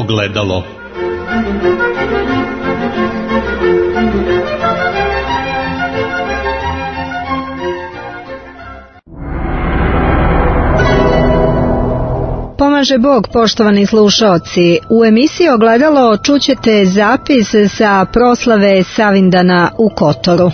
ogledalo. Pomaže Bog, poštovani slušaoci. U emisiji Ogledalo čućete zapis sa proslave Savindana u Kotoru.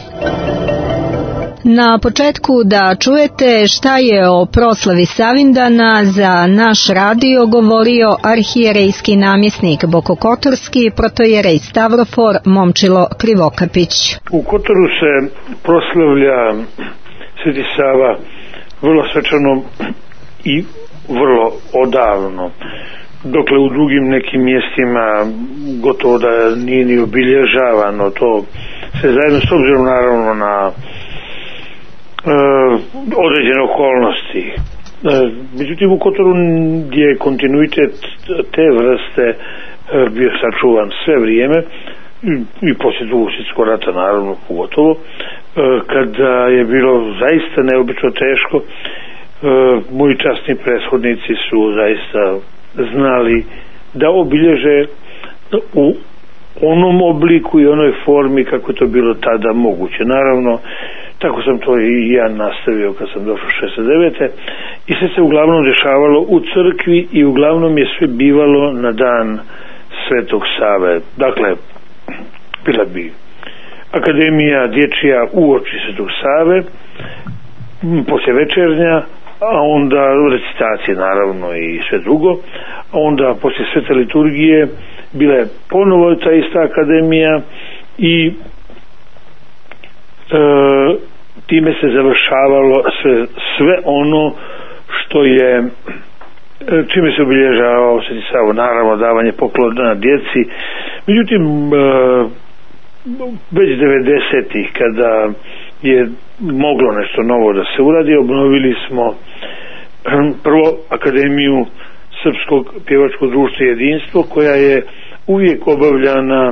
Na početku da čujete šta je o proslavi Savindana za naš radio govorio arhijerejski namjesnik Bokokotorski protojerej Stavrofor Momčilo Krivokapić. U Kotoru se proslavlja Sveti Sava vrlo svečano i vrlo odavno, dokle u drugim nekim mjestima gotovo da nije ni obilježavano to sve zajedno, s obzirom naravno na određene okolnosti. Međutim, u Kotoru je kontinuitet te vrste bio sačuvan sve vrijeme i poslije Drugog svjetskog rata naravno pogotovo, kada je bilo zaista neobično teško. Moji časni prethodnici su zaista znali da obilježe u onom obliku i onoj formi kako je to bilo tada moguće. Naravno, tako sam to i ja nastavio kad sam došao 69. I sve se uglavnom dešavalo u crkvi i uglavnom je sve bivalo na dan Svetog Save. Dakle, bila bi akademija dječja uoči Svetog Save, poslije večernja, a onda recitacije naravno i sve drugo, a onda poslije svete liturgije bila je ponovo ta ista akademija i time se završavalo sve ono što je čime se obilježavao Sveti Savo, naravno davanje poklona djeci. Međutim, već 90-ih kada je moglo nešto novo da se uradi, obnovili smo prvo Akademiju Srpskog pjevačkog društva Jedinstvo, koja je uvijek obavljana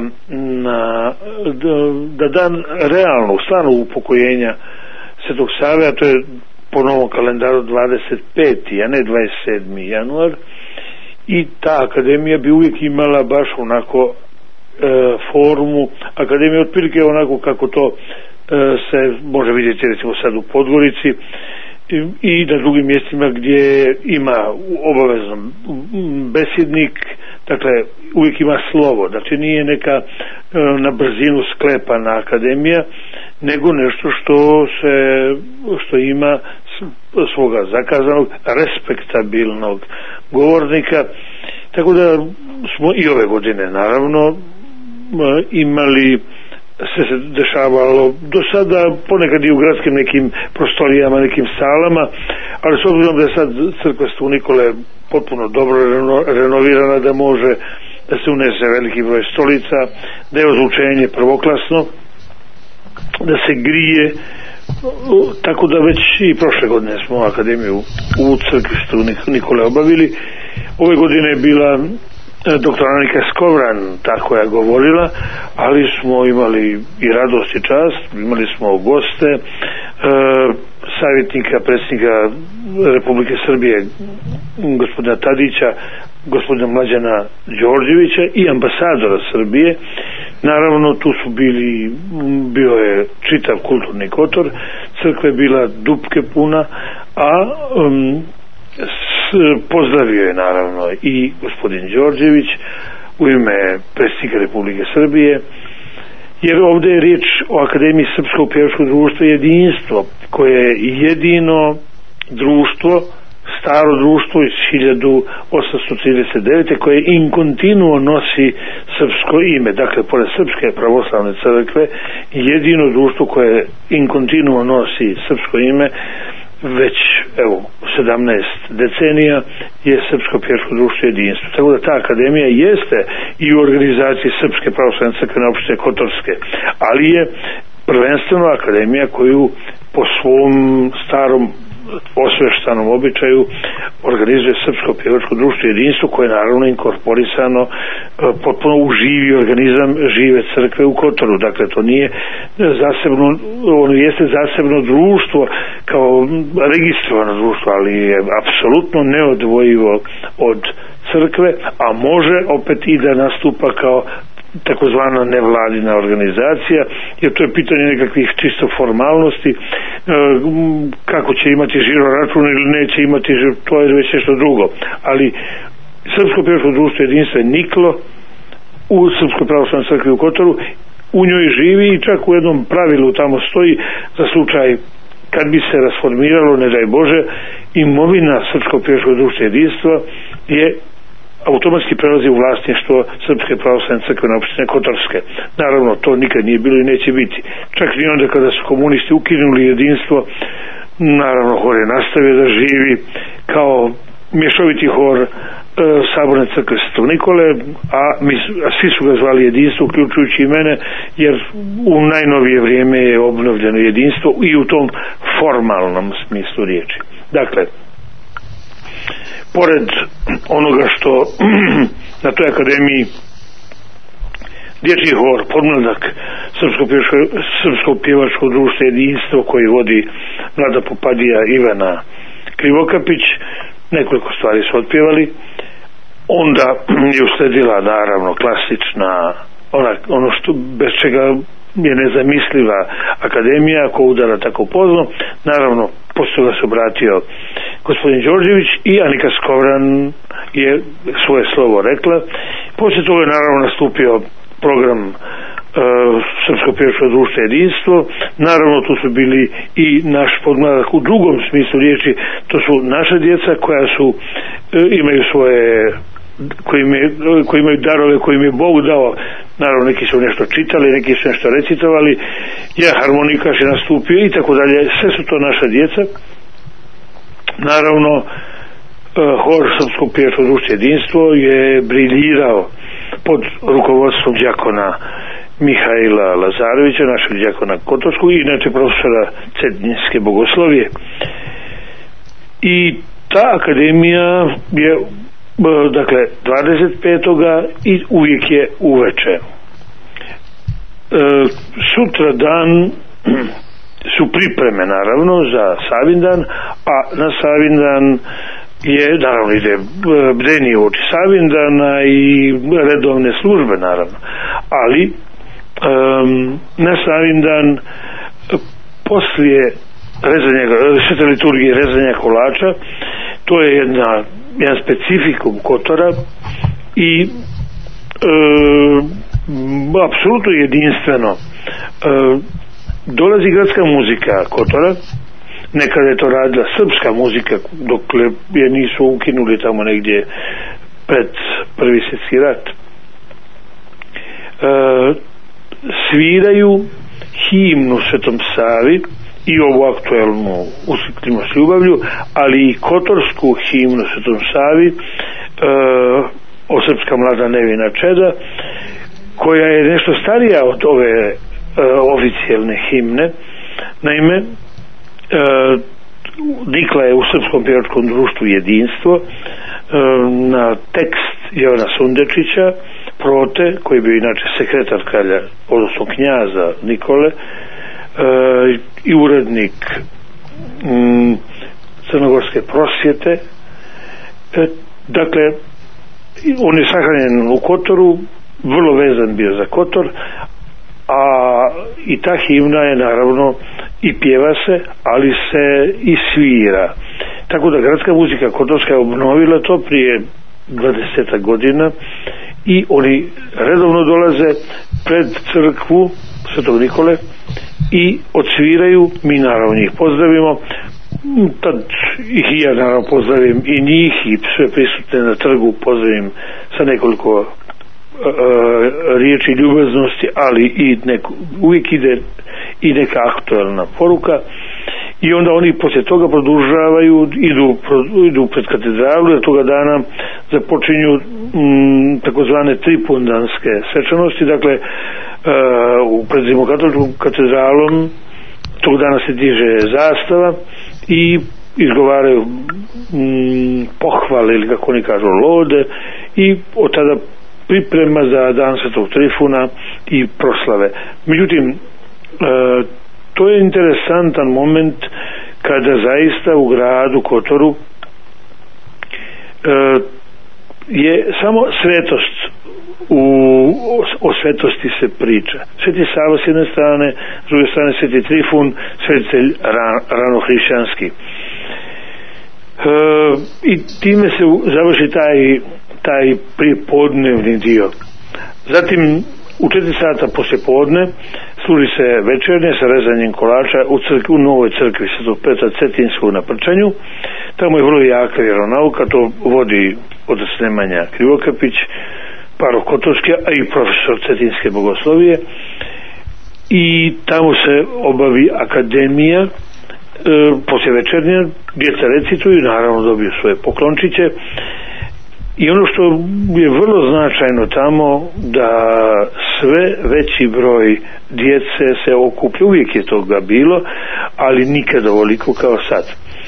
da dan realnog, stvarnog upokojenja Svetog Save, a to je po novom kalendaru 25. a ne 27. januar, i ta akademija bi uvijek imala baš onako formu akademije, otprilike onako kako to se može vidjeti recimo sad u Podgorici i na drugim mjestima gdje ima obavezno besjednik, dakle uvijek ima slovo, znači nije neka na brzinu sklepana akademija, nego nešto što ima svoga zakazanog, respektabilnog govornika. Tako da smo i ove godine naravno imali, sve se dešavalo do sada ponekad i u gradskim nekim prostorijama, nekim salama, ali s obzirom da je sad crkva Sv. Nikole potpuno dobro renovirana, da može da se unese veliki broj stolica, da je ozvučenje prvoklasno, da se grije, tako da već i prošle godine smo akademiju u crkvi Sv. Nikole obavili. Ove godine je bila doktor Anika Skovran, tako je govorila, ali smo imali i radost i čast, imali smo goste, savjetnika, predsjednika Republike Srbije gospodina Tadića, gospodina Mlađana Đorđevića i ambasadora Srbije. Naravno, tu su bio je čitav kulturni Kotor, crkva je bila dupke puna, a pozdravio je naravno i gospodin Đorđević u ime predsjednika Republike Srbije, jer ovdje je riječ o Akademiji Srpskog pjevačkog društva Jedinstvo, koje je jedino društvo, staro društvo iz 1839. koje in continuo nosi srpsko ime. Dakle, pored Srpske pravoslavne crkve, jedino društvo koje in continuo nosi srpsko ime već 17 decenija je Srpsko pjevačko društvo Jedinstvo. Tako da ta akademija jeste i u organizaciji Srpske pravoslavne crkvene opštine Kotorske, ali je prvenstveno akademija koju po svom starom osveštanom običaju organizuje Srpsko pjevačko društvo Jedinstvo, koje je naravno inkorporisano potpuno u živi organizam žive crkve u Kotoru. Dakle, to nije zasebno, ono jeste zasebno društvo kao registrovano društvo, ali je apsolutno neodvojivo od crkve, a može opet i da nastupa kao takozvana nevladina organizacija, jer to je pitanje nekakvih čisto formalnosti, kako će imati žiro račun ili neće imati, to je već nešto drugo. Ali Srpsko pjevačko društvo Jedinstvo je niklo u Srpskoj pravoslavnoj crkvi u Kotoru, u njoj živi i čak u jednom pravilu tamo stoji za slučaj kad bi se rasformiralo, ne daj Bože, imovina Srpskog pjevačkog društva Jedinstva je automatski prelazi u vlasništvo Srpske pravoslavne crkvene opštine Kotorske. Naravno, to nikad nije bilo i neće biti. Čak i onda kada su komunisti ukinuli Jedinstvo, naravno hor je nastavio da živi kao mješoviti hor Saborne crkve Svetog Nikole, a svi su ga zvali Jedinstvo, uključujući i mene, jer u najnovije vrijeme je obnovljeno Jedinstvo i u tom formalnom smislu riječi. Dakle, pored onoga što na toj akademiji dječji hor, podmladak Srpsko pjevačko društvo Jedinstvo koji vodi mlada popadija Ivana Krivokapić, nekoliko stvari su otpjevali. Onda je usledila naravno klasična ono što bez čega je nezamisliva akademija ko udara tako pozno. Naravno poslije toga se obratio gospodin Đorđević i Anika Skovran je svoje slovo rekla. Poslije toga je naravno nastupio program Srpsko pjevačko društvo Jedinstvo. Naravno tu su bili i naš podmladak u drugom smislu riječi, to su naša djeca koja su imaju svoje koji imaju darove koje im je Bog dao. Naravno neki su nešto čitali, neki su nešto recitovali, je harmonikaš je nastupio i tako dalje. Sve su to naša djeca. Naravno hor Srpskog pjevačkog društva Jedinstvo je briljirao pod rukovodstvom đakona Mihaila Lazarevića, našeg đakona Kotorskog i inače profesora Cetinjske bogoslovije. I ta akademija je dakle 25. i uvijek je uveče. Sutra dan su pripreme naravno za Savindan, a na Savindan je naravno ide bdenje uoči Savindana i redovne službe naravno, ali na Savindan poslije svete liturgije rezanja kolača, to je jedan specifikum Kotora i apsolutno jedinstveno. Dolazi gradska muzika Kotora, nekada je to radila srpska muzika dok je nisu ukinuli tamo negdje pred Prvi svjetski rat. Sviraju himnu Svetom Savi i ovu aktuelnu Uslitlimo s ljubavlju, ali i kotorsku himnu Svetom Savi, o srpska mlada nevina čeda, koja je nešto starija od ove oficijelne himne. Naime, nikla je u Srpskom pjevačkom društvu Jedinstvo na tekst Jovana Sundečića, Prote, koji je bio inače sekretar kralja, odnosno knjaza Nikole, i urednik crnogorske prosvjete. Dakle, on je sahranjen u Kotoru, vrlo vezan bio za Kotor, a i ta himna je naravno i pjeva se, ali se i svira. Tako da gradska muzika kotorska je obnovila to prije 20 godina i oni redovno dolaze pred crkvu Svetog Nikole i odsviraju, mi naravno njih pozdravimo, tad i ja naravno pozdravim i njih i sve prisutne na trgu pozdravim sa nekoliko riječi ljubaznosti, ali i uvijek ide i neka aktualna poruka i onda oni poslije toga produžavaju, idu pred katedralu, jer toga dana započinju takozvane tripundanske svečanosti. Dakle, pred Rimokatoličkom katedralom tog dana se diže zastava i izgovaraju pohvale ili kako oni kažu lode i od tada priprema za dan Svetog Trifuna i proslave. Međutim, to je interesantan moment kada zaista u gradu Kotoru je samo svetost, o svetosti se priča. Sveti Sava s jedne strane, s druge strane Sveti Trifun, svetitelj ranohrišćanski. I time se završi taj pripodnevni dio. Zatim u 4 sata poslije podne služi se večernje sa rezanjem kolača u novoj crkvi Svetog Petra Cetinskog na Prčanju. Tamo je vrlo jaka vjeronauka, to vodi otac Nemanja Krivokapić, parok Kotorske, a i profesor Cetinske bogoslovije. I tamo se obavi akademija poslije večernje, djeca recituju, naravno dobiju svoje poklončiće. I ono što je vrlo značajno tamo, da sve veći broj djece se okuplja, uvijek je toga bilo, ali nikada ovoliko kao sad.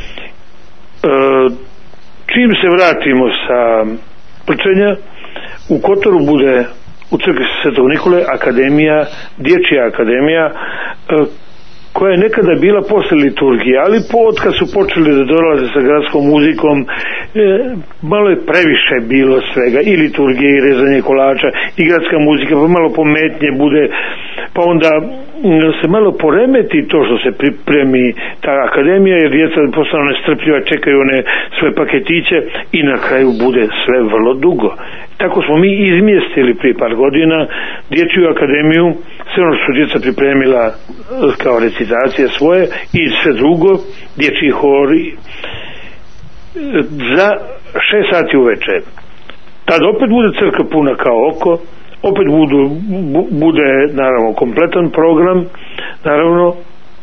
Čim se vratimo sa Prčenja, u Kotoru bude u crkvi Svetog Nikole akademija, dječja akademija, koja je nekada bila posle liturgije, ali kad su počeli da dolaze sa gradskom muzikom, malo je previše bilo svega, i liturgije, i rezanje kolača, i gradska muzika, pa malo pometnje bude, pa onda se malo poremeti to što se pripremi ta akademija, jer djeca postanu nestrpljiva, čekaju one svoje paketiće i na kraju bude sve vrlo dugo. Tako smo mi izmjestili prije par godina dječju akademiju, sve ono što su djeca pripremila kao recitacije svoje i sve drugo, dječji hor, za 6 sati uveče. Tad opet bude crkva puna kao oko, opet bude naravno kompletan program, naravno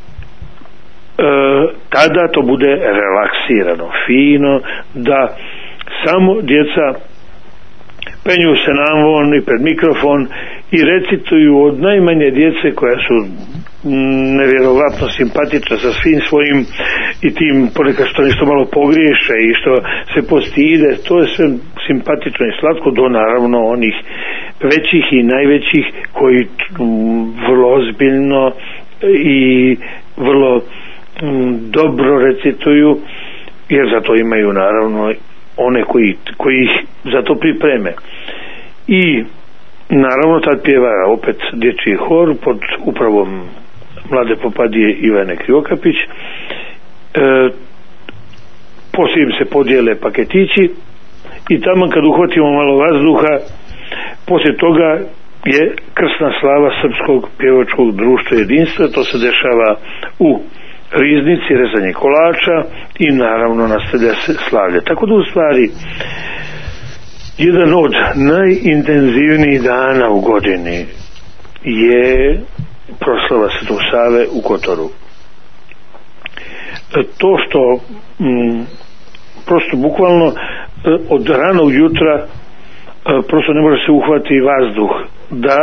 tada to bude relaksirano, fino, da samo djeca penju se navon i pred mikrofon i recituju od najmanje djece koja su nevjerovatno simpatična sa svim svojim i tim ponekad što nešto malo pogriješe i što se postide, to je sve simpatično i slatko, do naravno onih većih i najvećih koji vrlo ozbiljno i vrlo dobro recituju, jer za to imaju naravno one koji ih za to pripreme. I naravno tad pjeva opet dječji hor pod upravom mlade popadije Ivane Krivokapić. Poslije im se podijele paketići i tamo kad uhvatimo malo vazduha, poslije toga je krsna slava Srpskog pjevačkog društva jedinstva. To se dešava u riznici, rezanje kolača i naravno nastavlja se slavlje. Tako da u stvari jedan od najintenzivnijih dana u godini je proslava Svetog Save u Kotoru. To što prosto bukvalno od ranog jutra prosto ne može se uhvati vazduh da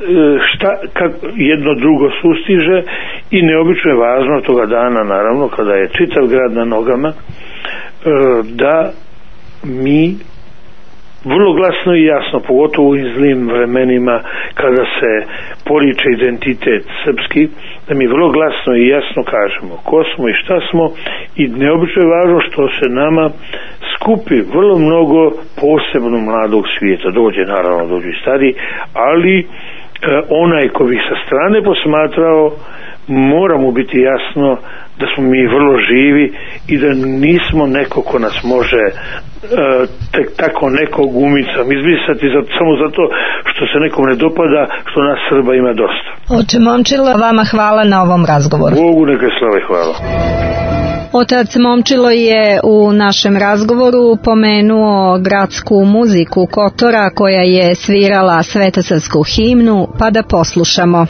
jedno drugo sustiže i neobično je važno toga dana, naravno kada je čitav grad na nogama, da mi vrlo glasno i jasno, pogotovo u zlim vremenima kada se poriče identitet srpski, da mi vrlo glasno i jasno kažemo ko smo i šta smo, i neobično je važno što se nama skupi vrlo mnogo posebno mladog svijeta. Dođu i stari, ali onaj ko bi sa strane posmatrao, mora mu biti jasno da smo mi vrlo živi i da nismo neko ko nas može tek tako nekog umicom izbrisati samo zato što se nekom ne dopada, što nas Srba ima dosta. Oče Momčilo, vama hvala na ovom razgovoru. Bogu neka slava i hvala. Otac Momčilo je u našem razgovoru pomenuo gradsku muziku Kotora koja je svirala svetosavsku himnu, pa da poslušamo.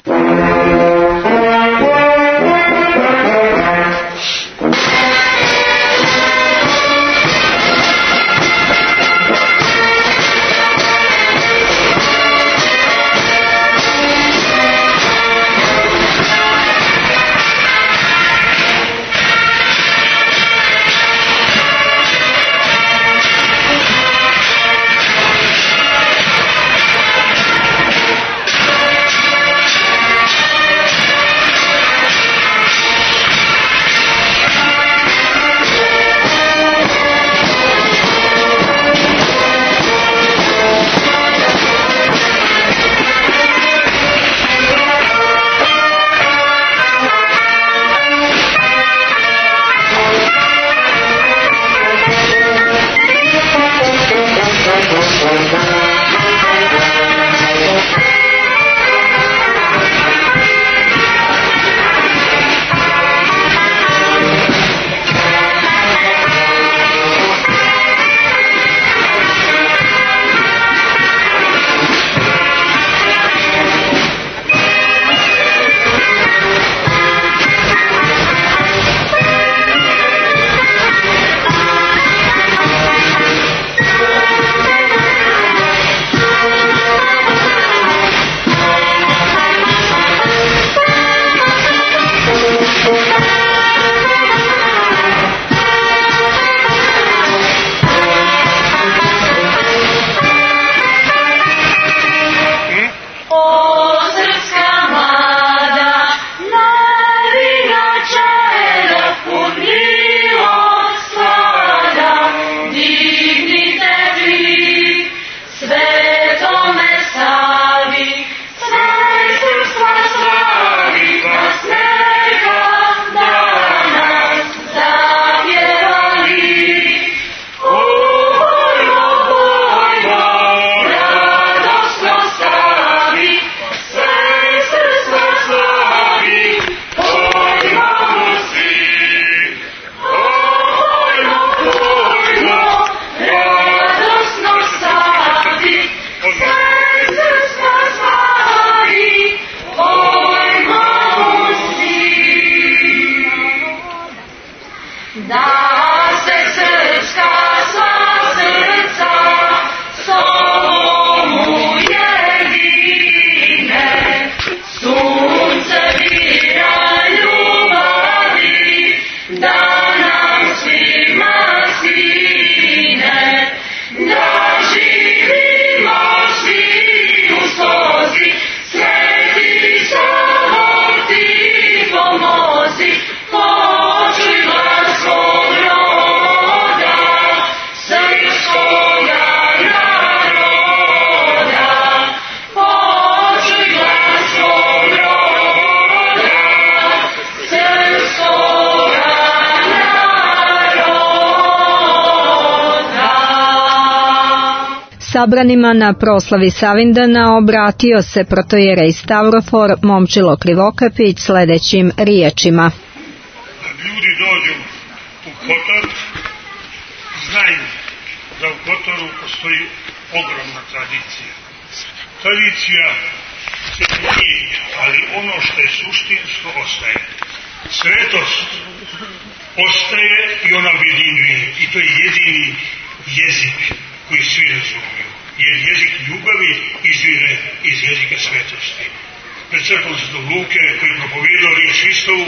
Sabranima na proslavi Savindana obratio se protojerej Stavrofor Momčilo Krivokapić sledećim riječima. Ljudi dođu u Kotor, znaju da u Kotoru postoji ogromna tradicija. Tradicija se mijenja, ali ono što je suštinsko ostaje. Svetost ostaje i ona objedinjuje. I to je jedini jezik koji svi razumiju. Jer jezik ljubavi izvire iz jezika svetosti. Pred crkvom Svetog Luke koji je propovijedao riječ Hristovu,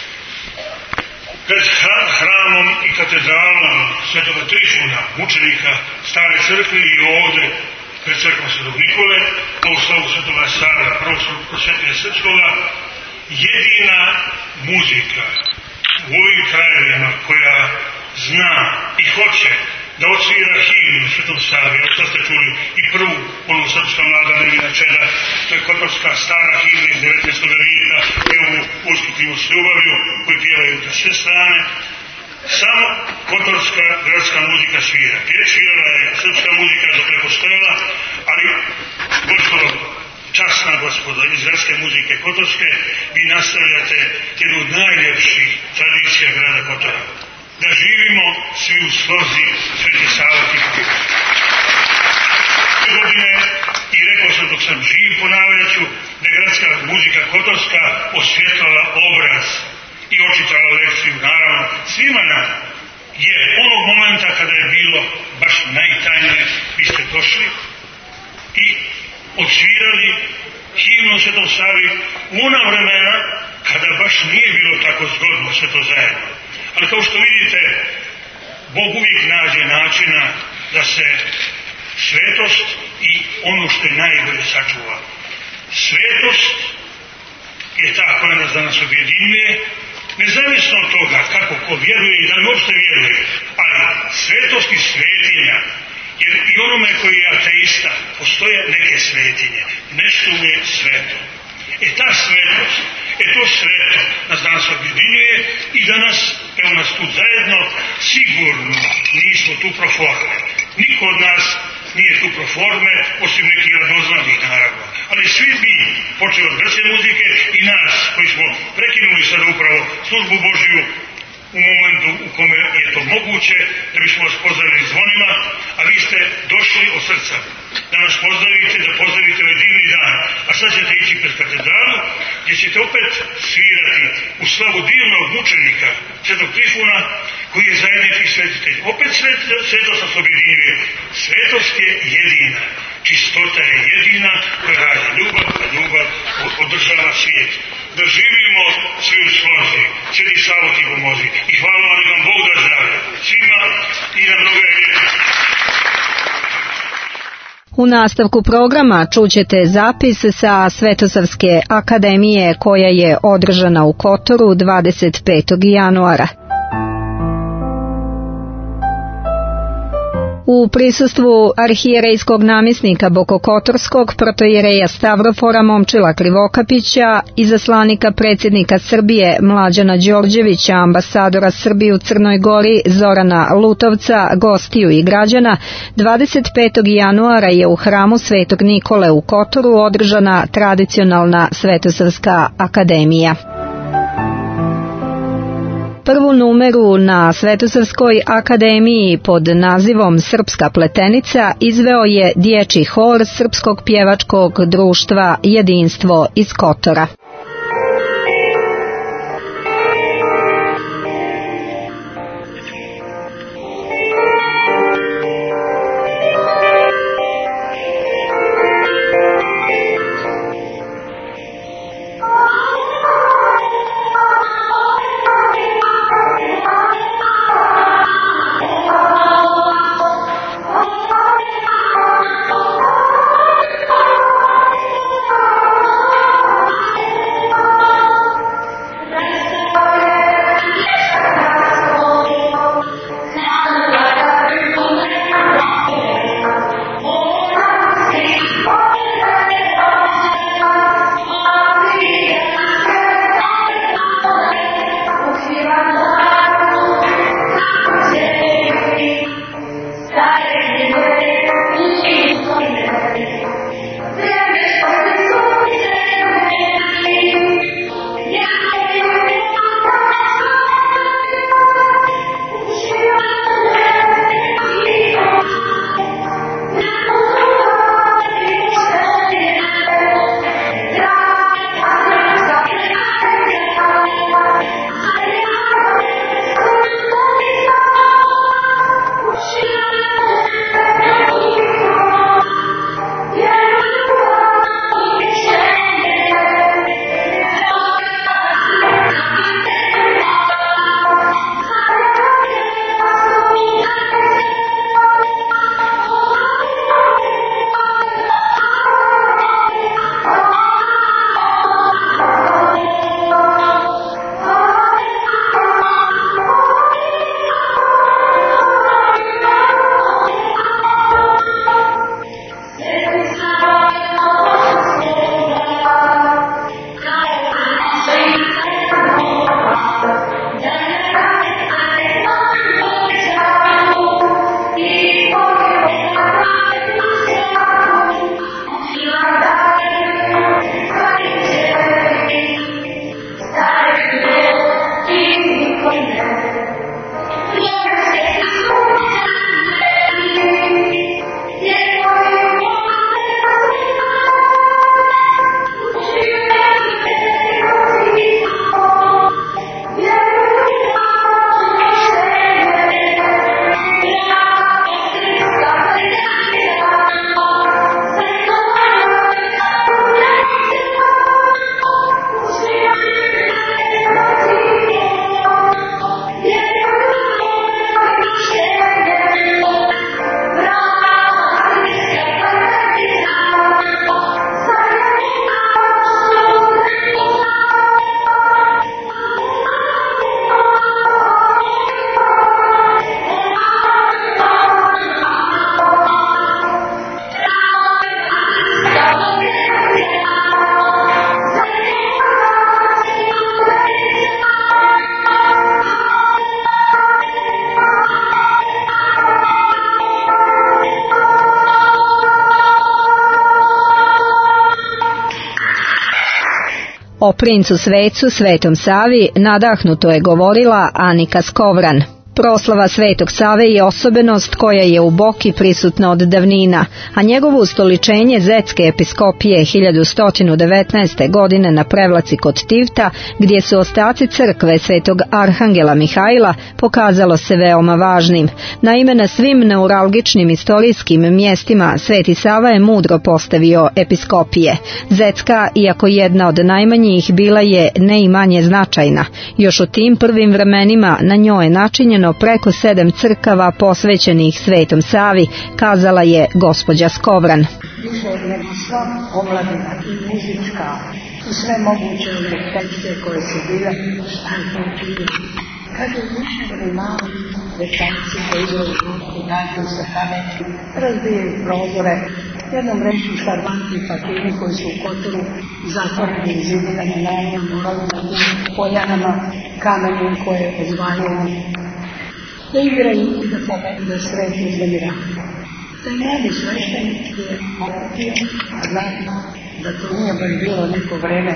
pred hramom i katedralom Svetoga Trifuna, mučenika Stare crkve, i ovdje pred crkvom Svetog Nikole, a u slavu Svetoga Sara, prvog prosvjetljenja srpskoga, jedina muzika u ovim krajevima koja zna i hoće da odsvira himnu Svetom Savi, a što ste čuli i prvu, onu srpska mlada nevina čeda, to je kotorska stara himna iz 19. vijeka, i ovu uskutimo s ljubavlju, koju pjevaju na sve strane. Samo kotorska gradska muzika svira. Svirala je srpska muzika dok je postojala, ali gospodo, časna gospodo, iz gradske muzike kotorske, vi nastavljate jednu od najljepših tradicija grada Kotora. Da živimo svi u slozi Sveti Sava Tihovi. Ove godine, i rekao sam dok sam živ, ponavljaću, da je gradska muzika kotorska osvjetlala obraz i očitala lekciju, naravno, svima nam. Jer onog momenta kada je bilo baš najtajnije, vi ste došli i odsvirali himnu Svetom Savi u ona vremena kada baš nije bilo tako zgodno sve to zajedno. Ali kao što vidite, Bog uvijek nađe načina da se svetost i ono što je najbolje sačuva. Svetost je ta koja nas danas objedinjuje, nezavisno od toga kako ko vjeruje i da li uopšte vjeruje, ali svetost i svetinja, jer i onome koji je ateista postoje neke svetinje, nešto mu je sveto. Ta svetost, to sveto nas danas objedinjuje i danas, evo nas tu zajedno, sigurno nismo tu pro forme. Niko od nas nije tu pro forme, osim neki radoznali, naravno. Ali svi mi, počeli od gradske muzike i nas, koji smo prekinuli sada upravo službu Božiju u momentu u kome je to moguće, da bismo vas pozdravili zvonima, a vi ste došli od srca da nas pozdravite, da pozdravite ovaj divni dan. A sad ćete ići pred katedralu, gdje ćete opet svirati u slavu divnog mučenika Svetog Trifuna, koji je zajednički svetitelj. Opet svetost nas objedinjuje. Svetost je jedina, čistota je jedina koja radi ljubav, a ljubav održava svijet. Da živimo svi u slozi, Sveti Savo ti pomozi. I hvala vam, da vam Bog da zdravlja svima i na druge riječi. U nastavku programa čućete zapis sa Svetosavske akademije koja je održana u Kotoru 25. januara. U prisustvu arhijerejskog namjesnika Bokokotorskog protojereja Stavrofora Momčila Krivokapića, izaslanika predsjednika Srbije Mlađana Đorđevića, ambasadora Srbije u Crnoj Gori Zorana Lutovca, gostiju i građana, 25. januara je u hramu Svetog Nikole u Kotoru održana tradicionalna Svetosavska akademija. Prvu numeru na Svetosavskoj akademiji pod nazivom Srpska pletenica izveo je dječji hor Srpskog pjevačkog društva Jedinstvo iz Kotora. O princu svecu, Svetom Savi, nadahnuto je govorila Anika Skovran. Proslava Svetog Save je osobenost koja je u Boki prisutna od davnina, a njegovo ustoličenje Zetske episkopije 1119. godine na Prevlaci kod Tivta, gdje su ostaci crkve Svetog Arhangela Mihajla, pokazalo se veoma važnim. Naime, na svim neuralgičnim istorijskim mjestima Sveti Sava je mudro postavio episkopije. Zetska, iako jedna od najmanjih, bila je ne i manje značajna. Još u tim prvim vremenima na njoj je načinjeno preko 7 crkava posvećenih Svetom Savi, kazala je gospođa Skovran. Više nego sva omladina i muzička i sve moguće tekste koje su bile, šta je to učinio? Kaže, više malo dečanci koji idu u gađu sa kameti, razbijaju prozore, jednom reći šarmanti i fatini koji su u Kotoru zatvoreni zidinama, naravno morali na poljanama kamenjem koje ozvaljaju da igraju i da pomenu da sreću uznemiravaju. Taj mladi sveštenik je okupio, a znamo da to nije baš bilo neko vreme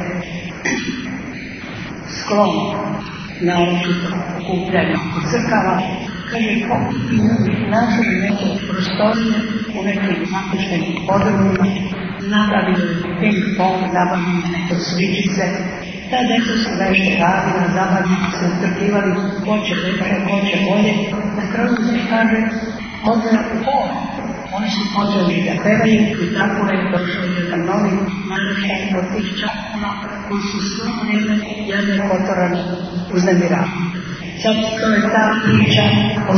sklono naročito okupljanja oko crkava, kaže pokupio i našli neke prostorije u nekim napuštenim podrumima, nabavili ping-pong, nabavili neke sličice. Ta deca su nešto radila, zabavili se, utrkivali ko će lepše, ko će bolje. Na kraju se kaže, odve u pola. Oni su počeli da pevaju i tako je došao jedan novi naraštaj od tih čakona koji su sve vreme jedne Kotorane uznemiravali. Sad to je ta priča o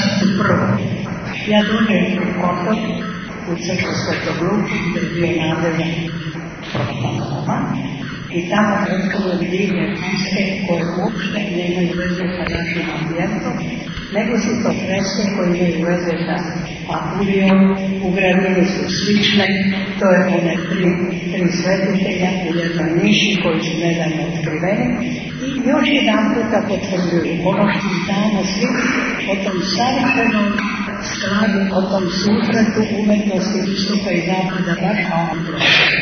81. Ja dođem u Kotor, u crkvu Svetog Luku, gdje je bio nadaljan propagandan. I tamo predstavljaju divne freske koje uopšte nemaju veze sa našim ambijentom, nego su to freske koje imaju veze sa Apulijom, ugradili su slične, to je one tri svetitelja u jednoj niši koji su nedavno otkriveni i još jedan puta potvrđuju ono što znamo svi o tom savršenom skladu, o tom susretu umetnosti istoka i zapada baš na ovom prostoru.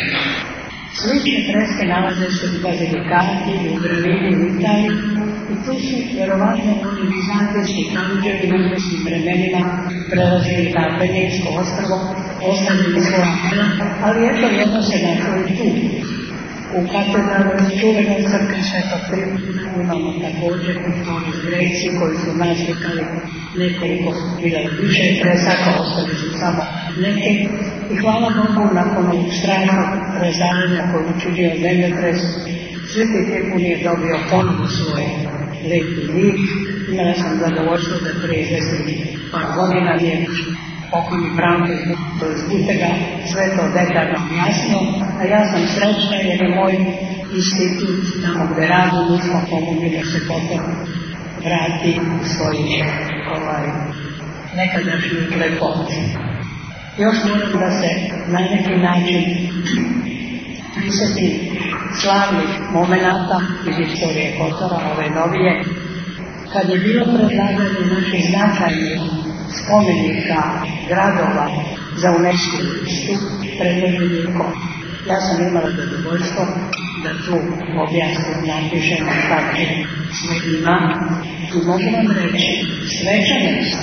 Slične freske nalaze se u Bazilikati i u Gravini u Italiji i tu su vjerovatno oni vizantijski tanđevi u uzmasnim vremenima prelazili na Apenijsko ostrvo, ostavili svoja djela, ali eto jedno se našlo i tu. U katedralu čuvenoj crkvi Svetog Tributa imamo također oni Greci koji su naslikali nekoliko više fresaka, ostali su samo neke. I hvala Bogu, nakon ovog strašnog razaranja koji učinio zemljotres, Sveti Tribun je dobio ponovo svoj lepi lik. Imala sam zadovoljstvo da prije izvesti par godina je pokojni Branko iz Butega sve to detaljno jasno, a ja sam srećna jer je moj institut tamo gde radi, mi smo pomogli da se potom vrati u svoju nekadašnju lepotu. Još moram da se na neki način prisjeti slavnih momenata iz istorije Kotora, ove novije, kad je bilo predlaganje naših značajnih spomenika gradova za UNESCO listu predloženi Kotor. Ja sam imala zadovoljstvo da tu objasnim, napišem kako sve ima i mogu vam reći svečanost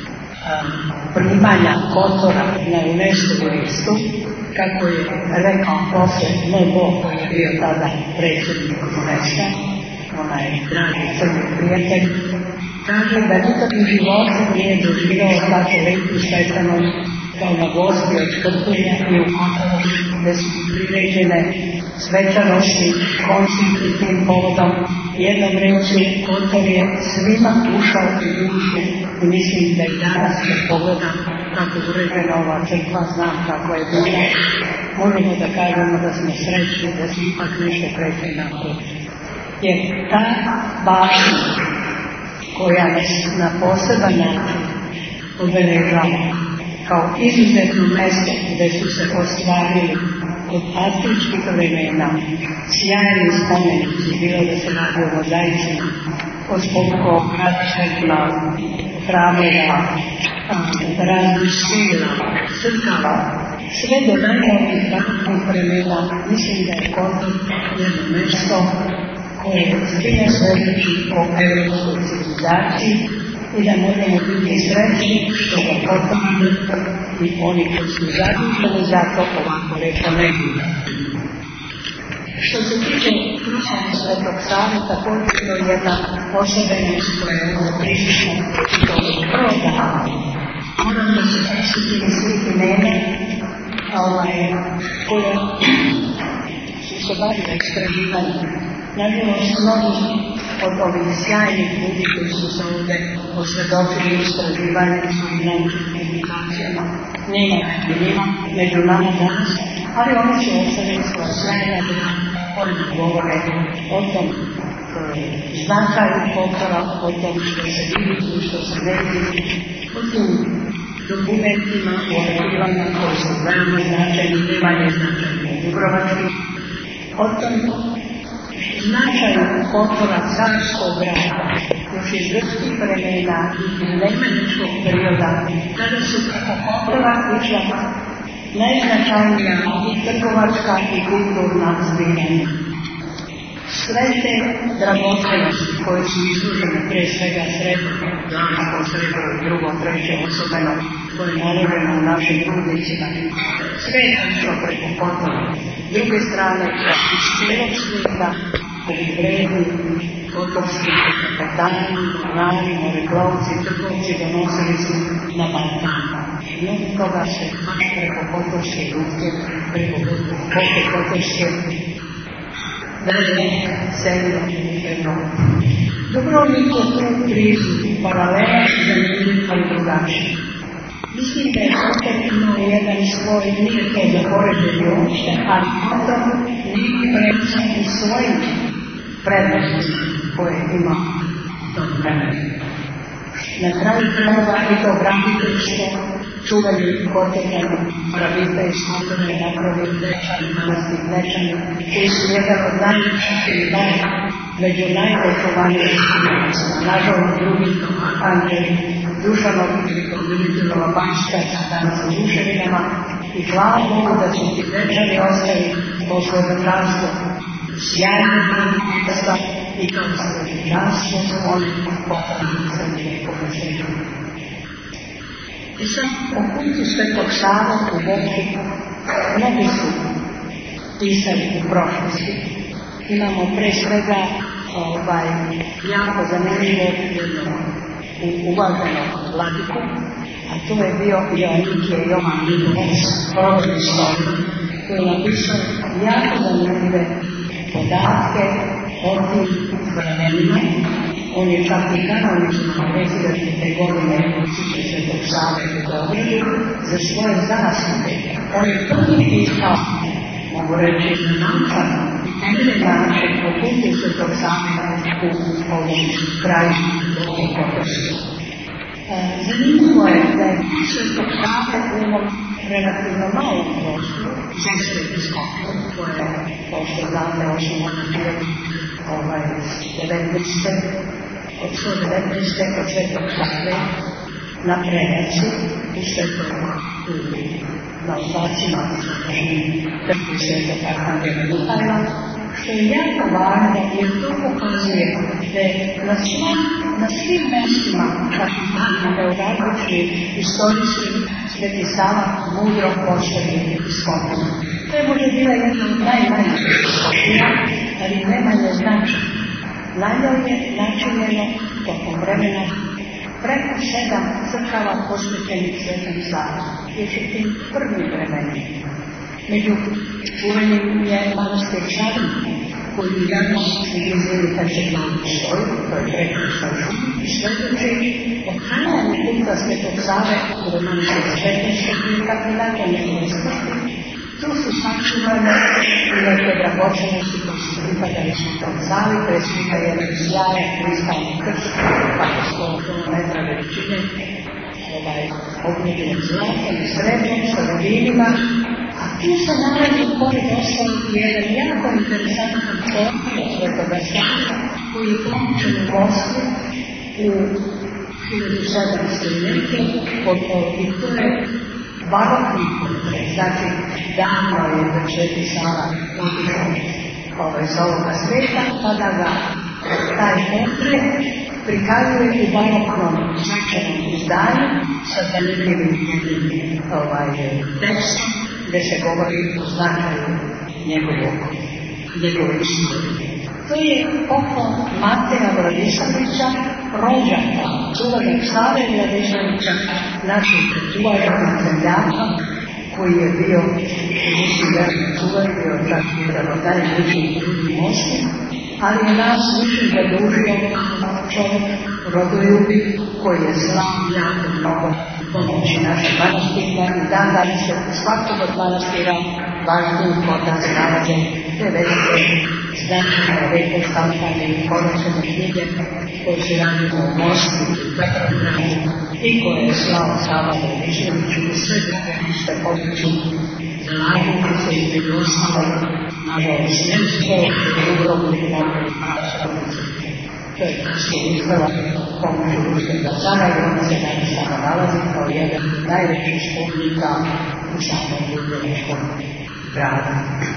primanja Kotora na UNESCO listu, kako je rekao profesor M.B. koji je bio tada predsjednik UNESCO, onaj dragi crni prijatelj, kaže da nikad u životu nije doživao tako lepu svečanost kao na Gospi od Škrtunja i u Kotoru, gde su priređene svečanosti, koncert tim povodom. Jednom reći, Kotor je svima ušao u dušu i mislim da i danas kad pogledam kako je uređena ova crkva, znam kako je bila. Možemo da kažemo da smo srećni, da smo ipak nešto prešli napred. Jer ta baština koja nas na poseban način obeležava kao izuzetno mesto gde su se ostvarili od antičkih vremena sjajni spomenici, bilo da se radi o mozaicima, o spomenuo graditeljima, hramova, raznih stila, crkava, sve do najnovih ratnih vremena, mislim da je Kotor jedno mesto koje zbilja svedoči o evropskoj civilizaciji i da možemo biti srećni što ga Kotor i oni koji su zaduženi za to ovako reformuju. Što se tiče proslave Svetog Save, također je to jedna osobenost koja je prisutna od prvog dana. Moram da se prisjetiti svih imena koja su se bavile istraživanjem. Nažalost, mnogi od ovih sjajnih ljudi koji su se ovdje osvjedočili istraživanjem svojim naučnim publikacijama nema među nama danas, ali oni će ostaviti svoja sjajna djela, oni govore o tom značaju Kotora, o tom što se vidi, što se ne vidi, o tim dokumentima, o arhivama koji su veoma značajni, nemanje značajni u Dubrovački, o tom značaju Kotora carskog grada, još iz grčkih vremena i neimeničkog perioda, kada su preko Kotora išla najznačajnija i trgovačka i kulturna zbivanja. Sve te dragocjenosti koje su izlužene pre svega srebro, ako srebro i drugo, treće osobeno, koje je naloženo u našim rudnicima, sve je išlo preko Kotora. S druge strane, iz cijelog svijeta, koji vredi kotorski kapetani, mornari, moreplovci, trgovci donosili su na Balkan. Mnogo toga se preko kotorske ruke, preko kotorske vrede selilo u Evropu. Dubrovnik je tu blizu, paralela zanimljiv, ali drugačiji. Mislim da je Kotor imao jedan svoj, nije to za poređenje uopšte, ali Kotor nije prečan u svojim prednostima koje ima tom vremenu. Na kraju krajeva i to graditeljstvo, čuveni Kotorjani, pravite iz Kotora je napravili Dečani, manastir Dečani, koji su jedan od najvećih među najpočuvanijih studenacima. Nažalost, drugi Anđeli Dušanov ili Komilitilova Banjska, danas u Duševinama, i hvala Bogu da su ti Dečani ostali po slobodarstvo sjajnog graditeljstva i kao slobodarstvo su oni popravili Srbije po Hrvatskoj. I sad, o kultu Svetog Save u Bogu mnogi su pisali u prošlosti. Imamo pre svega jako zanimljivo jedno uvaženog vladiku, a to je bio Joannikije Jovan Nikolac, prorok istorije, koji je napisao jako zanimljive podatke o tim vremenima. On je čak i kanonično 2000. godine Ciče Svetog Save u Beogradu za svoje zasluge. On je prvi pisao, mogu reći, na naučan i temeljen način o kultu Svetog Save u ovom kraju Bogu Kotorske. Zanimljivo je da je kult Svetog Save u ovom relativno malom prostoru, Sestre iz Kotora, koje, kao što znate, osnovana bio 19. od Svetog Save na Prejaci u na ostacima trku Svetog Arhangela Mihajla, što je jako važno jer to pokazuje da je na svim mestima kapitanima neogarbučni istorijski Sveti Sava mudro postavio episkopiju. To je možda bila jedna od najmanjih episkopija, ali nemanje značaj. Na njoj je načinjeno tokom vremena preko 7 crkava posvećenih Svetom Savi, još u tim prvim vremenima. Među čuvenim je manastir Šarn, koji je danas u blizini Kačetlanu stoji, to je prekrasno i svedoči o hranjanju kulta Svetog Save u manastir Šetenskog vijeka i nakon njegove smrti. Tu su sačuvane i neke dragočenosti koji su pripadali Svetom Savi, pre svega jedan sjajan kristalni krst, kako 100 metra veličine, ognjenim zlatom i srebrom sa rubinima, a tu se nalazi pored ostalog jedan jako interesantan portal Svetoga Save koji je pomučen u Moskvi u 1700. i to je barokni portret. Znači, davno je dok Sveti Sava otišao sa ovoga sveta, tada ga taj portret prikazuje u baroknom značajnom izdanju sa zanimljivim tekstom gdje se govori o značaju njegove istorije. To je poklon Mateja Vladislavića, rođaka čuvanog Save Vladislavića, našeg uvaženog zemljaka, koji je bio, mislim da je čuvar, bio čak jedan od najvećih ljudi Mosti, ali je nas više zadužio čovjek rodoljubi koji je slao jako mnogo pomoći našim manastirima i dan danas se u svakog od manastira važniji kod nas nalaze te velike značajne reke štampane i ponoćene knjige koje se radi u Moskvi i Petrovranu i koje je slao Sava Vladislavić u sve druge iste područje zalažujući se između ostalog na Vojsnemstvo i Dubrovnik i napravi Prasovnicu. To je kasnije izvela pomoću Ruskega cara i ona se danas samo nalazi kao jedan od najvećih spomenika u samom Dubrovničkom gradu.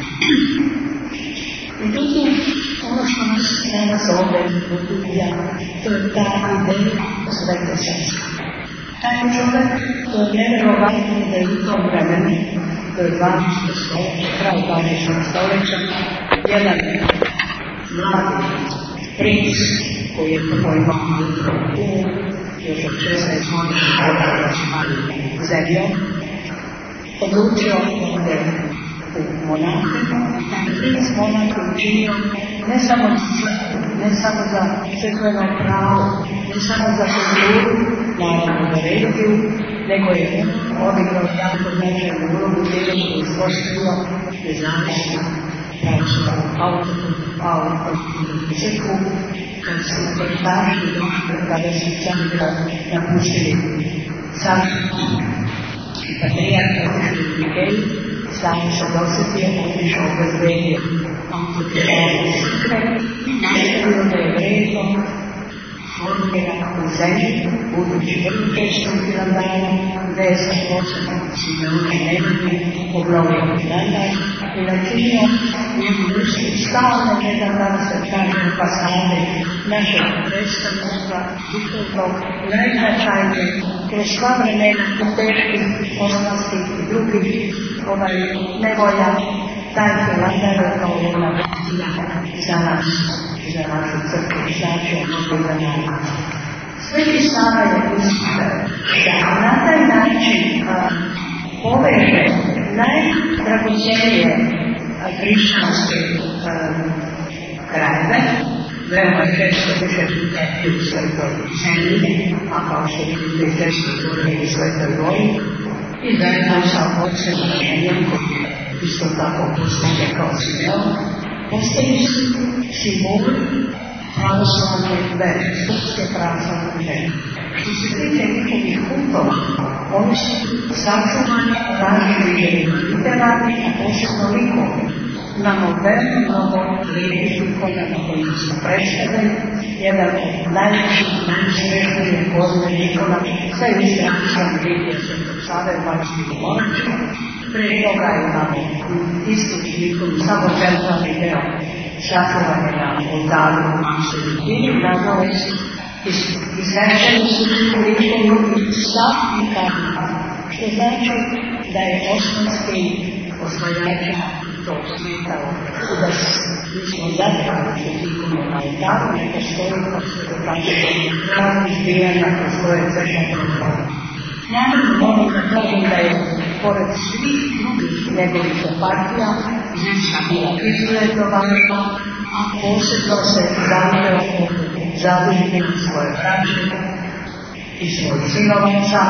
Međutim, ono što nas danas ovdje pokuplja, to je ta ideja Svete Srpske. Taj čovjek, to je nevjerovatno da je u tom vremenu, to je 12. stoljeća, kraj 12. stoljeća, jedan mladi princ koji je imao u još od 16 godina da se bavi zemljom, odlučio ovdje u Monaku i taj princ Monaku učinio ne samo za crkveno pravo, ne samo za kulturu, naravno za religiju, nego je odigrao jako značajnu ulogu tijekom koji uspostavio nezavisnu pravoslavnu autonomnu crkvu kada su pretašli došli, kada su Cankra napustili carstvo i patrijarh otišli u Nikeju, sami se dosjetio, otišao obezbedio autokefalne crkve i nastavio da je vredno formira u zemlji, budući vrlo često u Hilandanu, gdje je sa posebno Simeona Nemanja obnovio Hilandar i načinio njegu vrstu stalne, jedan dan se kaže fasade našeg predstavnika, duhovnog, najznačajnije, kroz sva vremena u teških okolnosti i drugih nevolja, taj Hilandar je kao jedna vrstina za nas. Za našu crkvu znači ono za nas. Sveti Sava je uspio da na taj način poveže najdragocenije hrišćanske krajeve, veoma često više pitati u Svetoj zemlji, a kao što vidite i često govorili u Svetoj Gori, i zajedno sa ocem Ženjem, koji je isto tako postavljen kao Simeon, postali su simboli pravoslavne vere, srpske pravoslavne vere. Što se tiče njihovih kultova, oni su sačuvani različitim literarni, a posebno likovni. Imamo veoma mnogo lijepih likova na kojima smo predstavljeni. Jedan od najvećih, najsvežnijih poznatih likova sa ilustracijom Biblije Svetog Save u Manastirskoj Monači. Pre toga imamo istih likova, samo centralni deo sačuvanje na oltaru u Manastirskoj. Nažalost, izrečeni su likovi sa i kadima, što znači da je osmanski osvajača to smetalo da mi smo zatrali što likome na oltaru, ne postoji kao što je praktično pravno izbijanja postoje crkvene kontrole. Naravno, mogu da kažem da je pored svih drugih njegovih partija Zvica bila izuzetno važna, a posebno se zavljao zadužiti svoje braće i svojih sinovaca,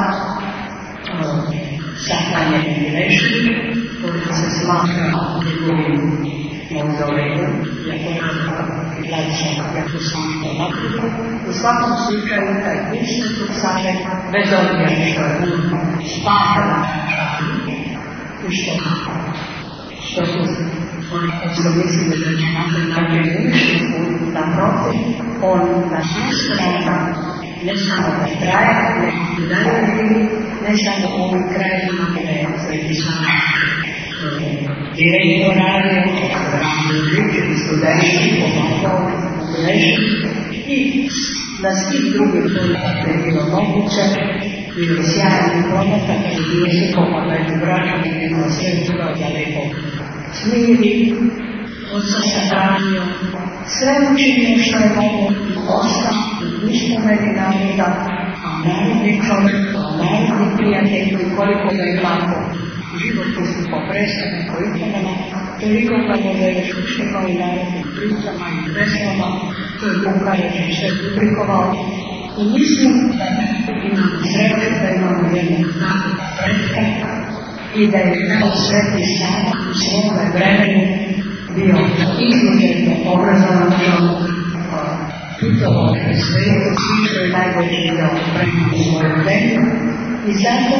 sahranjeni Mileški, koji se smatra njegovim mauzolejom, jako jako sam to napravio. U svakom slučaju, taj Svetog Save, bez obzira što je spavljala na kraju, i što su oni koji su mislili da će na taj način uništiti put naprotiv, on nas ne strana, ne samo da traje, nego i dalje živi ne samo u ovim krajima gdje je Sveti Sava direktno radio, radili studenti, pomagao, i na svih drugih što je bilo moguće, bilo sjajni pomata, kada je bio se pomagaju braćom i bilo sve bilo da lepo smiri, oca se branio, sve učinio što je mogo i ostao u uspomeni naroda, a narodni čovjek, a narodni prijatelj i koliko ga je lako životosti po predstavniku ikonama, toliko ga može još učinao i narodnim pričama i preslama, to je Bukarević sve publikovao. I mislim da imamo sreću, da imamo jednog takvog predka i da je kao Sveti Sava u svome vremenu bio izuzetno obrazovan čovjek, putovao je svijetu, što je najbolje video prema svoju zemlju i zato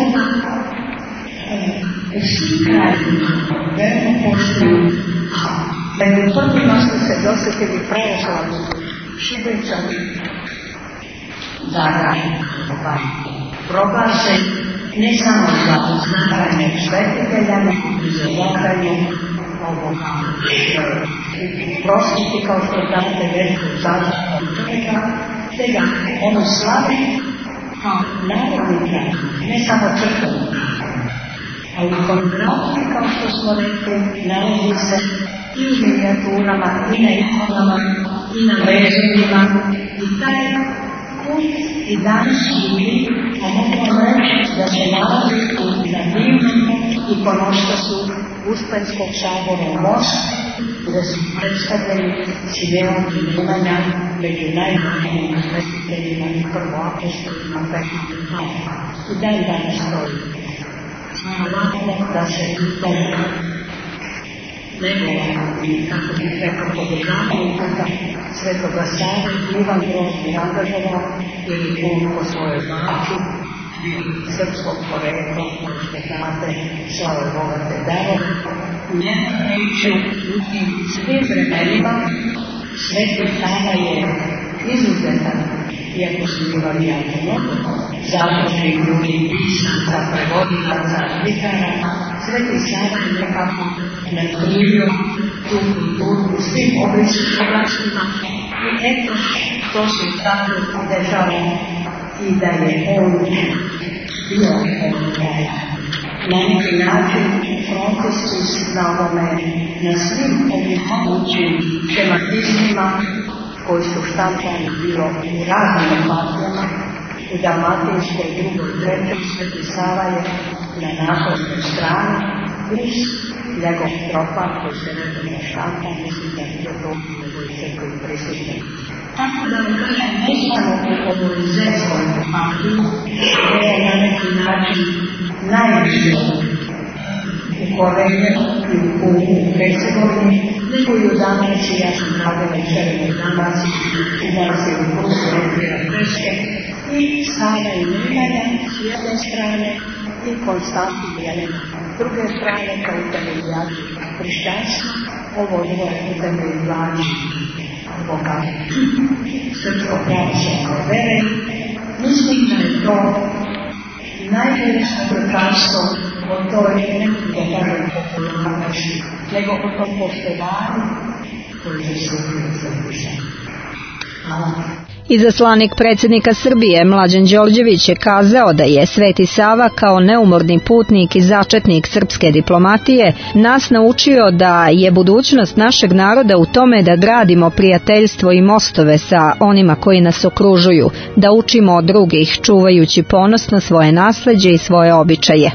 u svim krajima veoma poštuju da je u prvima su se dosjetili pravoslavni Šibenčani da ga proglase ne samo za uznavanje svetitelja, nego i za zahranje ovoga prosviti, kao što znate veliko zaštitnog čovjeka, te ga ono slavi kao narodni kraj, ne samo crkveni kraj. A u ikonografiji, kao što smo rekli, nalazi se i u minijaturama, i na ikonama, i na vezivima, i taj kult i danas živi, a mogu reći da se nalazi na divnom ikonostasu Uspenskog sabora u Moskvi, gdje su predstavljeni Simeon i Nemanja među najboljim svetiteljima i prvoapostolima petog veka. I dan danas stoji. Smaravamo da se negovano, kako bih rekao, podržavaju puta Svetoga Save, Ivan Grozny angažovao, jer je on po svojoj bači srpskog porekla, kao što znate, svoje bogate darove. U jednom reći, u tim svim vremenima, Sveti Sava je izuzetan, iako su imali jako mnogo završnih ljudi, pisaca, prevodilaca, slikara. Sveti Sava je nekako natkrio tu kulturu u svim oblastima i eto, to se tako dešava i da je on bio na neki način frontistus na svim ovim mogućim šematizmima koji su štampani bilo u raznim partijama, u Dalmatinskoj, drugoj, trećoj. Sveti Sava je na naslovnoj strani uz njegov tropar koji se redovno štampa, mislim da je to u ovoj crkvi prisutno. Tako da vam kažem, ne samo u ovoj zetskoj partiji, koja je na neki način najviše ukorenjeno u Hercegovini, nego i u Dalmaciji. Ja sam radila i Severnoj Dalmaciji, i danas je u Krusu Rodrija Preske, i Sava i Nemanja s jedne strane i Konstantin Jelena s druge strane, kao utemeljači hrišćanstva, ovo dvoje utemeljači ovoga srpskog pravoslavne vere. Mislim da je to najbolje svjedočanstvo o toj, da kažem popularnosti, nego o tom poštovanju koji se služuje za duša. Hvala. Izaslanik predsjednika Srbije Mlađan Đorđević je kazao da je Sveti Sava kao neumorni putnik i začetnik srpske diplomatije nas naučio da je budućnost našeg naroda u tome da gradimo prijateljstvo i mostove sa onima koji nas okružuju, da učimo od drugih čuvajući ponosno svoje nasleđe i svoje običaje.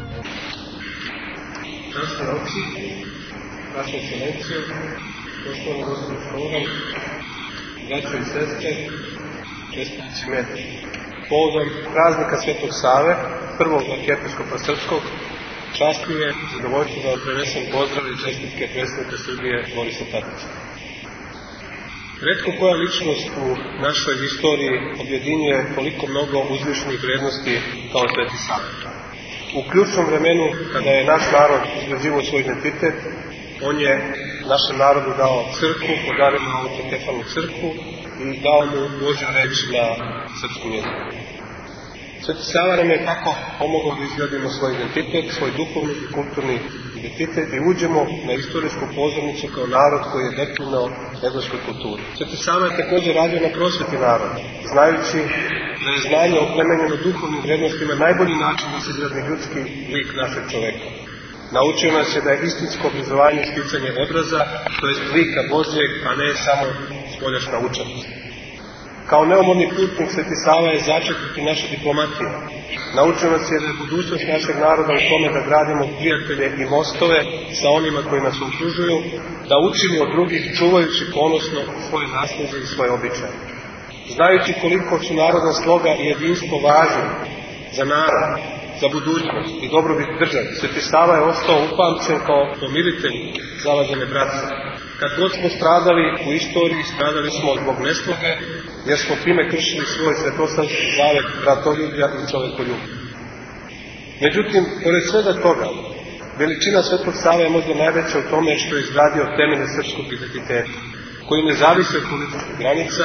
Vaša ekscelencija, poštovana gospođo Školan, braćo i sestre, čestitajući me povodom praznika Svetog Save, prvog arhijepiskopa srpskog, čast mi je zadovoljstvo da vam prenesem pozdrav i čestitke predsjednika Srbije Borisa Tadića. Retko koja ličnost u našoj istoriji objedinjuje toliko mnogo uzvišenih vrednosti kao Sveti Sava. U ključnom vremenu, kada je naš narod izgrađivao svoj identitet, on je našem narodu dao crkvu, podario mu autokefalnu crkvu i dao mu Božju reč na srpskom jeziku. Sveti Sava nam je tako pomogao da izgradimo svoj identitet, svoj duhovni i kulturni identitet i uđemo na istorijsku pozornicu kao narod koji je doprineo evropskoj kulturi. Sveti Sava je također radio na prosveti naroda, znajući da je znanje oplemenjeno duhovnim vrednostima najbolji način da se izgradi ljudski lik našeg čoveka. Naučio nas je da je istinsko obrazovanje sticanje obraza, to je lika Božjeg, a ne samo spoljašnja učenost. Kao neumorni putnik Sveti Sava je začetnik i naše diplomatije. Naučio nas je da je budućnost našeg naroda u tome da gradimo prijatelje i mostove sa onima koji nas okružuju, da učimo od drugih čuvajući ponosno svoje nasljeđe i svoje običaje. Znajući koliko su narodna sloga i jedinstvo važni za narod, za budućnost i dobrobit države, Sveti Sava je ostao upamćen kao pomiritelj zalađene bratstva. Kad god smo stradali u istoriji, stradali smo zbog nesloge, jer smo time kršili svoj svetosavski zavet bratoljublja i čovekoljublja. Međutim, pored svega toga, veličina Svetog Save je možda najveća u tome što je izgradio temelje srpskog identiteta, koji ne zavise od političkih granica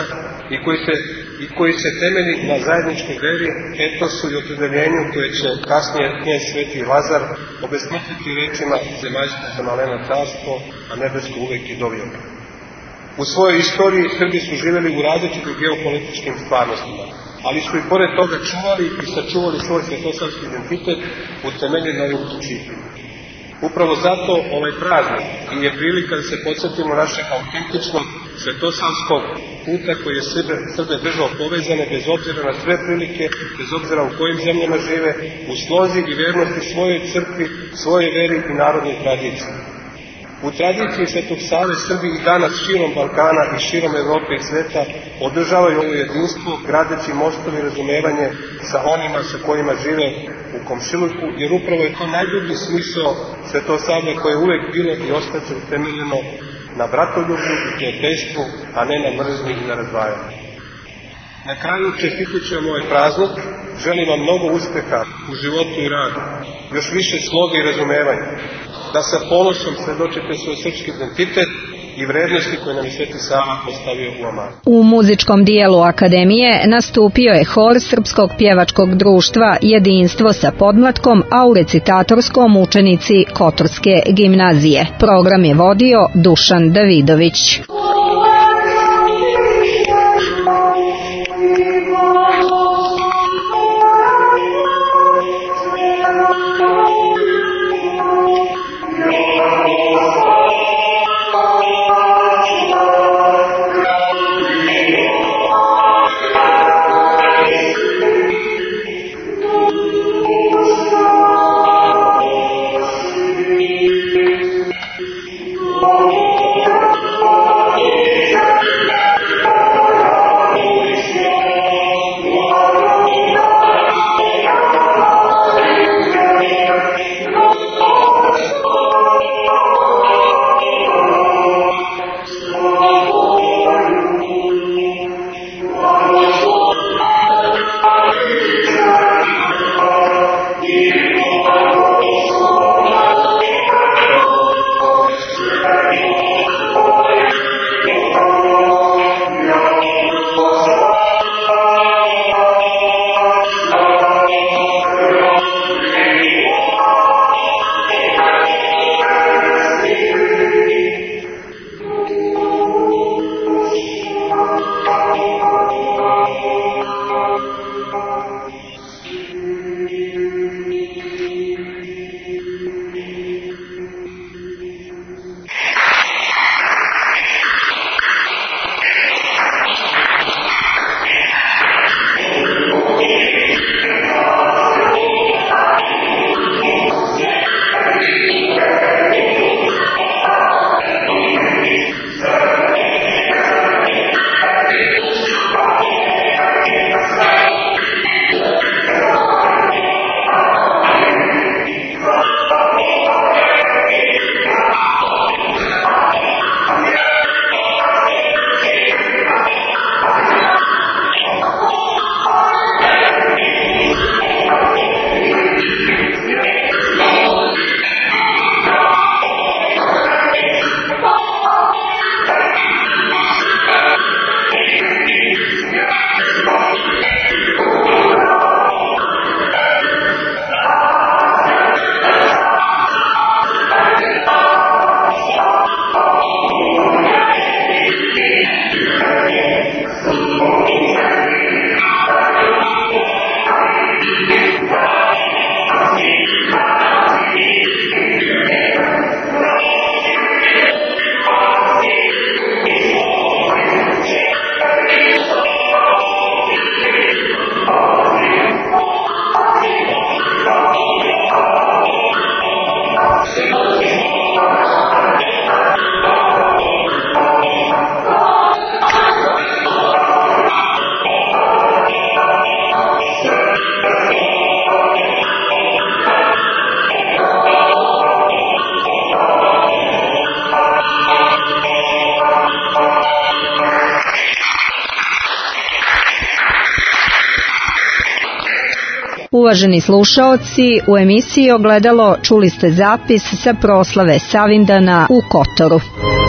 i koji se temelji na zajedničkoj veri, etosu i opredeljenju koje će kasnije knjez Sveti Lazar obesmrtiti rečima zemaljsko za maleno carstvo, a nebesko uvek i dovijek. U svojoj istoriji Srbi su živjeli u različitim geopolitičkim stvarnostima, ali su i pored toga čuvali i sačuvali svoj svetosavski identitet utemeljen na ovim principima. Upravo zato ovaj praznik je prilika da se podsjetimo našeg autentičnog svetosavskog puta koji je Srbe držao povezane bez obzira na sve prilike, bez obzira u kojim zemljama žive, u slozi i vernosti svojoj crkvi, svojoj veri i narodnoj tradiciji. U tradiciji Svetog Save Srbi i danas širom Balkana i širom Evrope i sveta održavaju ovo jedinstvo, gradeći mostovi razumevanje sa onima sa kojima žive u komšiluku, jer upravo je to najdublji smisao svetosavlja koje je uvek bilo i ostaće utemeljeno na bratoljublju i prijateljstvu, a ne na mržnji i na razdvajanju. Na kraju čestitajući vam ovaj praznik, želim vam mnogo uspeha u životu i radu, još više sloge i razumevanja, da sa ponosom svedočite svoj srpski identitet i vrednosti koje nam je Sveti Sava ostavio u amaru. U muzičkom dijelu Akademije nastupio je hor Srpskog pjevačkog društva Jedinstvo sa podmlatkom, a u recitatorskom učenici Kotorske gimnazije. Program je vodio Dušan Davidović. Oh, Uvaženi slušaoci, u emisiji Ogledalo čuli ste zapis sa proslave Savindana u Kotoru.